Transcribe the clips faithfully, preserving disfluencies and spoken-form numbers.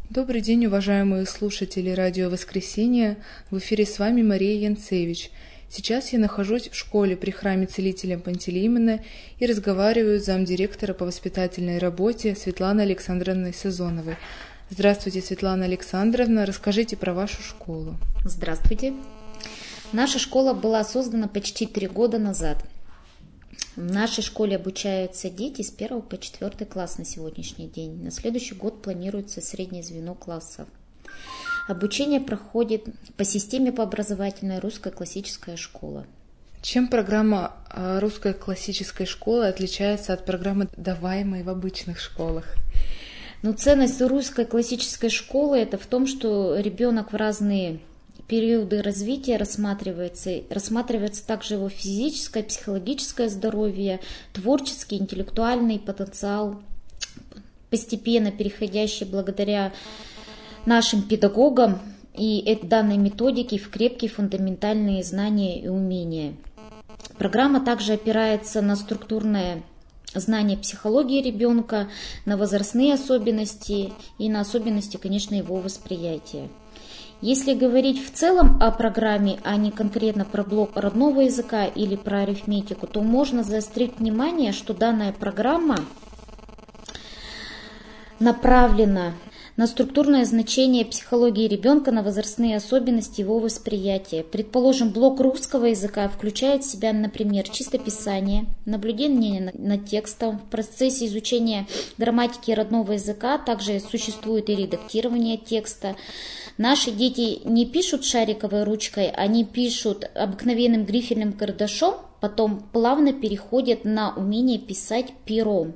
Добрый день, уважаемые слушатели радио «Воскресенье». В эфире с вами Мария Янцевич. Сейчас я нахожусь в школе при храме Целителя Пантелеимона и разговариваю с замдиректора по воспитательной работе Светланой Александровной Сазоновой. Здравствуйте, Светлана Александровна. Расскажите про вашу школу. Здравствуйте. Наша школа была создана почти три года назад. В нашей школе обучаются дети с первого по четвёртый класс на сегодняшний день. На следующий год планируется среднее звено классов. Обучение проходит по системе пообразовательной «Русская классическая школа». Чем программа «Русская классическая школа» отличается от программы, даваемой в обычных школах? Ну, ценность русской классической школы – это в том, что ребенок в разные периоды развития рассматривается, рассматривается также его физическое, психологическое здоровье, творческий, интеллектуальный потенциал, постепенно переходящий благодаря нашим педагогам и данной методике в крепкие фундаментальные знания и умения. Программа также опирается на структурное знание психологии ребенка, на возрастные особенности и на особенности, конечно, его восприятия. Если говорить в целом о программе, а не конкретно про блок родного языка или про арифметику, то можно заострить внимание, что данная программа направлена на структурное значение психологии ребенка, на возрастные особенности его восприятия. Предположим, блок русского языка включает в себя, например, чистописание, наблюдение над текстом. В процессе изучения грамматики родного языка также существует и редактирование текста. Наши дети не пишут шариковой ручкой, они пишут обыкновенным грифельным карандашом, потом плавно переходят на умение писать пером.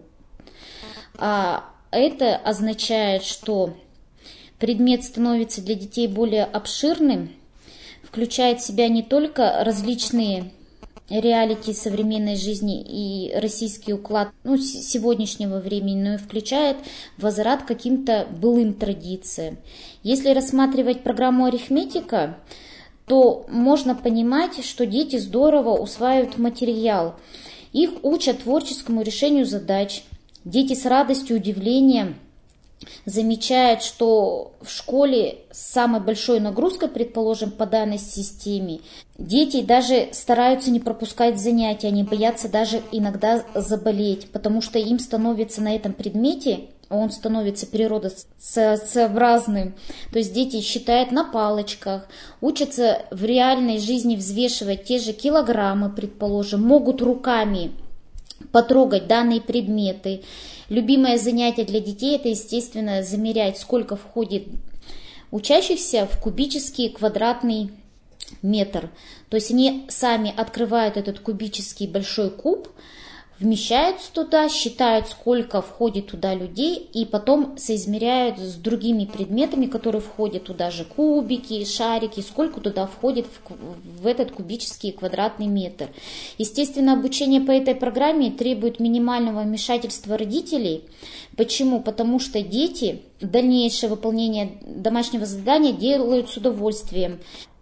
А это означает, что предмет становится для детей более обширным, включает в себя не только различные реалити современной жизни и российский уклад ну, сегодняшнего времени, но и включает возврат к каким-то былым традициям. Если рассматривать программу арифметика, то можно понимать, что дети здорово усваивают материал. Их учат творческому решению задач. Дети с радостью и удивлением замечают, что в школе с самой большой нагрузкой, предположим, по данной системе, дети даже стараются не пропускать занятия, они боятся даже иногда заболеть, потому что им становится на этом предмете, он становится природосообразным. То есть дети считают на палочках, учатся в реальной жизни взвешивать те же килограммы, предположим, могут руками потрогать данные предметы. Любимое занятие для детей – это, естественно, замерять, сколько входит учащихся в кубический квадратный метр. То есть они сами открывают этот кубический большой куб, вмещаются туда, считают, сколько входит туда людей, и потом соизмеряют с другими предметами, которые входят туда же, кубики, шарики, сколько туда входит в, в этот кубический квадратный метр. Естественно, обучение по этой программе требует минимального вмешательства родителей. Почему? Потому что дети дальнейшее выполнение домашнего задания делают с удовольствием.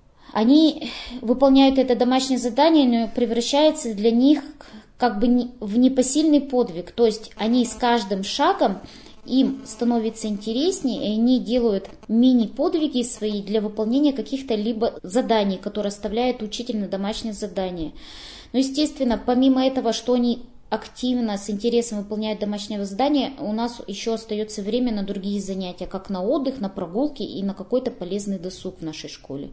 Они выполняют это домашнее задание, но превращается для них как бы в непосильный подвиг, то есть они с каждым шагом им становится интереснее, и они делают мини-подвиги свои для выполнения каких-то либо заданий, которые оставляет учитель на домашнее задание. Но, естественно, помимо этого, что они активно, с интересом выполняют домашнее задание, у нас еще остается время на другие занятия, как на отдых, на прогулки и на какой-то полезный досуг в нашей школе.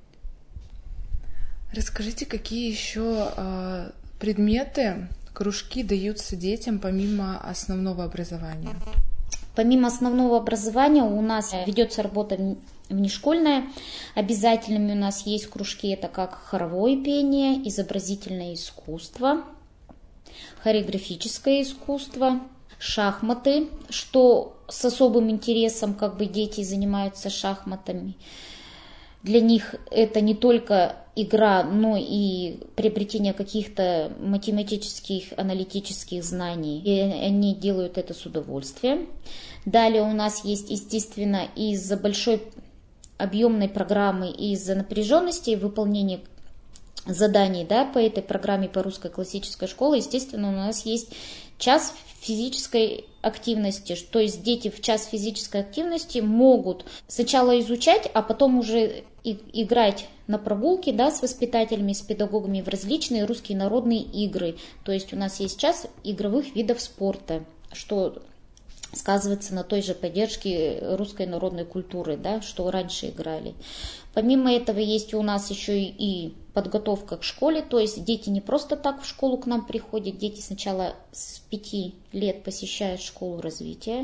Расскажите, какие еще предметы, кружки даются детям помимо основного образования? Помимо основного образования у нас ведется работа внешкольная. Обязательными у нас есть кружки, это как хоровое пение, изобразительное искусство, хореографическое искусство, шахматы, что с особым интересом как бы дети занимаются шахматами. Для них это не только игра, но и приобретение каких-то математических, аналитических знаний. И они делают это с удовольствием. Далее у нас есть, естественно, из-за большой объемной программы, из-за напряженности выполнения заданий, да, по этой программе по русской классической школе, естественно, у нас есть час физической активности, то есть дети в час физической активности могут сначала изучать, а потом уже и, играть на прогулке, да, с воспитателями, с педагогами в различные русские народные игры. То есть у нас есть час игровых видов спорта, что сказывается на той же поддержке русской народной культуры, да, что раньше играли. Помимо этого есть у нас еще и подготовка к школе, то есть дети не просто так в школу к нам приходят, дети сначала с пяти лет посещают школу развития,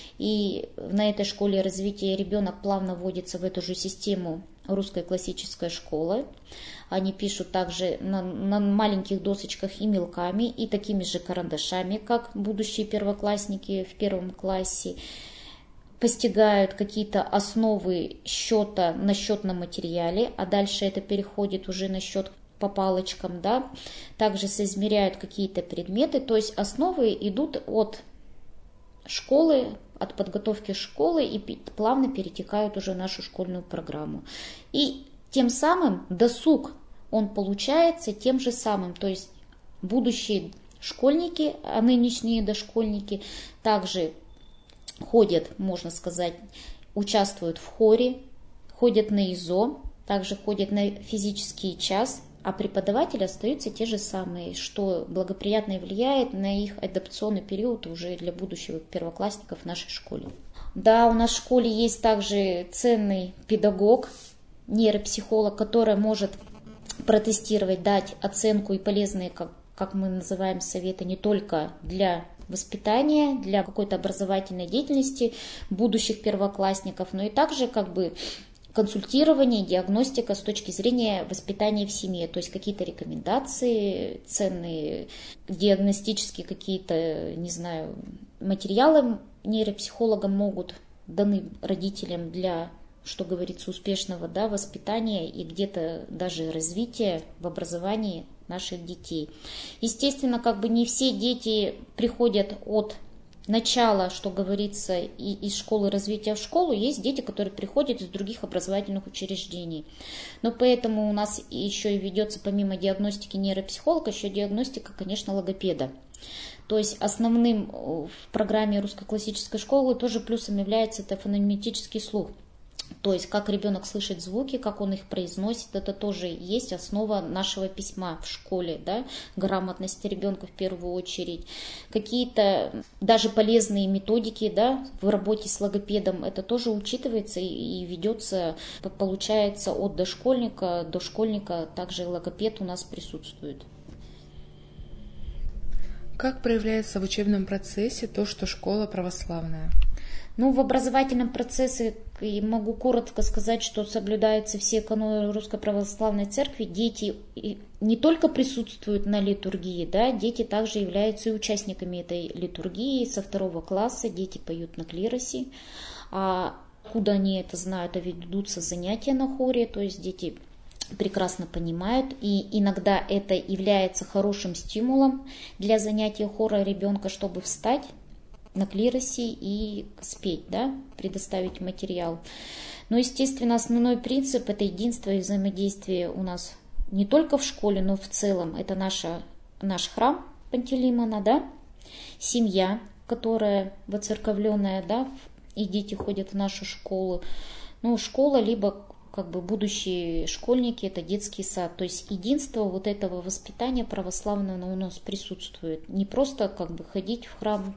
и на этой школе развития ребенок плавно вводится в эту же систему русской классической школы. Они пишут также на, на маленьких досочках и мелками, и такими же карандашами, как будущие первоклассники в первом классе. Постигают какие-то основы счета на счетном материале, а дальше это переходит уже на счет по палочкам, да. Также соизмеряют какие-то предметы, то есть основы идут от школы, от подготовки школы и плавно перетекают уже в нашу школьную программу. И тем самым досуг, он получается тем же самым, то есть будущие школьники, а нынешние дошкольники также ходят, можно сказать, участвуют в хоре, ходят на ИЗО, также ходят на физический час, а преподаватели остаются те же самые, что благоприятно влияет на их адаптационный период уже для будущих первоклассников в нашей школе. Да, у нас в школе есть также ценный педагог, нейропсихолог, который может протестировать, дать оценку и полезные, как, как мы называем, советы не только для воспитания, для какой-то образовательной деятельности будущих первоклассников, но и также как бы консультирование, диагностика с точки зрения воспитания в семье, то есть какие-то рекомендации, ценные диагностические какие-то, не знаю, материалы нейропсихологам могут даны родителям для, что говорится, успешного, да, воспитания и где-то даже развития в образовании наших детей. Естественно, как бы не все дети приходят от начала, что говорится, и из школы развития в школу. Есть дети, которые приходят из других образовательных учреждений. Но поэтому у нас еще и ведется помимо диагностики нейропсихолога, еще диагностика, конечно, логопеда. То есть основным в программе русской классической школы тоже плюсом является это фонетический слух. То есть как ребенок слышит звуки, как он их произносит, это тоже есть основа нашего письма в школе, да, грамотности ребенка в первую очередь. Какие-то даже полезные методики, да, в работе с логопедом, это тоже учитывается и ведется, получается, от дошкольника до школьника, также логопед у нас присутствует. Как проявляется в учебном процессе то, что школа православная? Ну, в образовательном процессе могу коротко сказать, что соблюдаются все каноны Русской Православной Церкви. Дети не только присутствуют на литургии, да, дети также являются и участниками этой литургии. Со второго класса дети поют на клиросе. А откуда они это знают? А ведутся занятия на хоре, то есть дети прекрасно понимают, и иногда это является хорошим стимулом для занятия хора ребенка, чтобы встать на клиросе и спеть, да, предоставить материал. Но, естественно, основной принцип – это единство и взаимодействие у нас не только в школе, но в целом. Это наша, наш храм Пантелеймона, да, семья, которая воцерковленная, да, и дети ходят в нашу школу. Ну, школа, либо как бы будущие школьники, это детский сад. То есть единство вот этого воспитания православного у нас присутствует. Не просто как бы ходить в храм,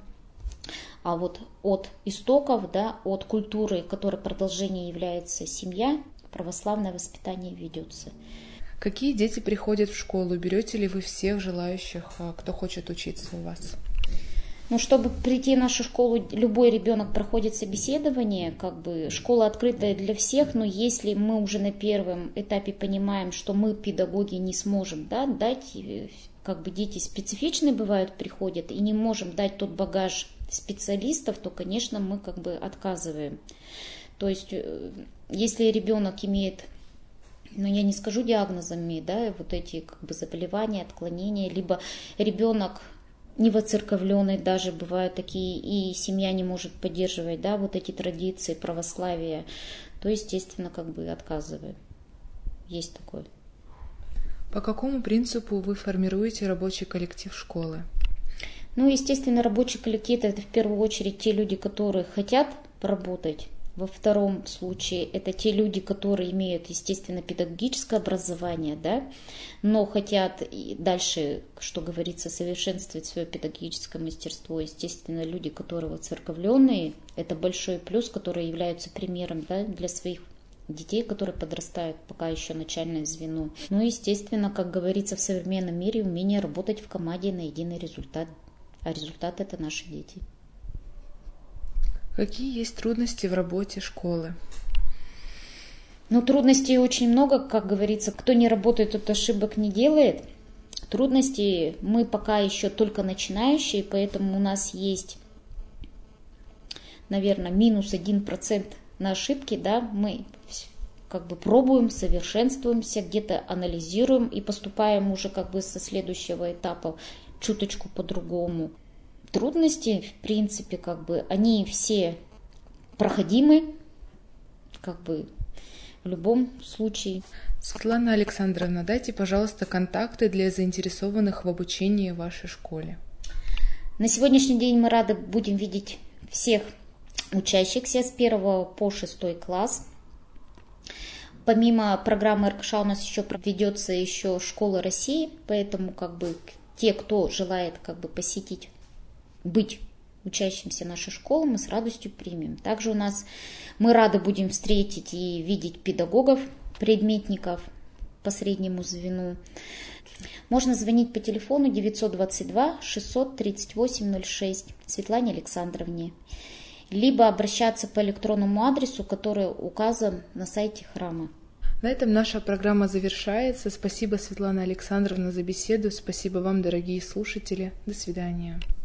а вот от истоков, да, от культуры, которой продолжение является семья, православное воспитание ведется. Какие дети приходят в школу? Берете ли вы всех желающих, кто хочет учиться у вас? Ну, чтобы прийти в нашу школу, любой ребенок проходит собеседование, как бы школа открытая для всех, но если мы уже на первом этапе понимаем, что мы, педагоги, не сможем, да, дать, как бы дети специфичные бывают, приходят, и не можем дать тот багаж специалистов, то, конечно, мы как бы отказываем. То есть, если ребенок имеет, ну, я не скажу диагнозами, да, вот эти как бы заболевания, отклонения, либо ребенок невоцерковленный, даже бывают такие, и семья не может поддерживать, да, вот эти традиции православия, то, естественно, как бы отказываем. Есть такое. По какому принципу вы формируете рабочий коллектив школы? Ну, естественно, рабочий коллектив – это в первую очередь те люди, которые хотят поработать. Во втором случае это те люди, которые имеют, естественно, педагогическое образование, да, но хотят и дальше, что говорится, совершенствовать свое педагогическое мастерство. Естественно, люди, которые воцерковленные, это большой плюс, которые являются примером, да, для своих детей, которые подрастают, пока еще начальное звено. Ну, естественно, как говорится в современном мире, умение работать в команде на единый результат. А результат – это наши дети. Какие есть трудности в работе школы? Ну, трудностей очень много, как говорится. Кто не работает, тот ошибок не делает. Трудности мы пока еще только начинающие, поэтому у нас есть, наверное, минус один процент на ошибки, да, мы как бы пробуем, совершенствуемся, где-то анализируем и поступаем уже как бы со следующего этапа чуточку по-другому. Трудности, в принципе, как бы, они все проходимы, как бы, в любом случае. Светлана Александровна, дайте, пожалуйста, контакты для заинтересованных в обучении в вашей школе. На сегодняшний день мы рады будем видеть всех учащихся с первого по шестой класс. Помимо программы эр ка ша у нас еще ведется еще школа России, поэтому как бы те, кто желает как бы посетить, быть учащимся нашей школы, мы с радостью примем. Также у нас мы рады будем встретить и видеть педагогов, предметников по среднему звену. Можно звонить по телефону девятьсот двадцать два шестьсот тридцать восемь ноль шесть Светлане Александровне, либо обращаться по электронному адресу, который указан на сайте храма. На этом наша программа завершается. Спасибо, Светлана Александровна, за беседу. Спасибо вам, дорогие слушатели. До свидания.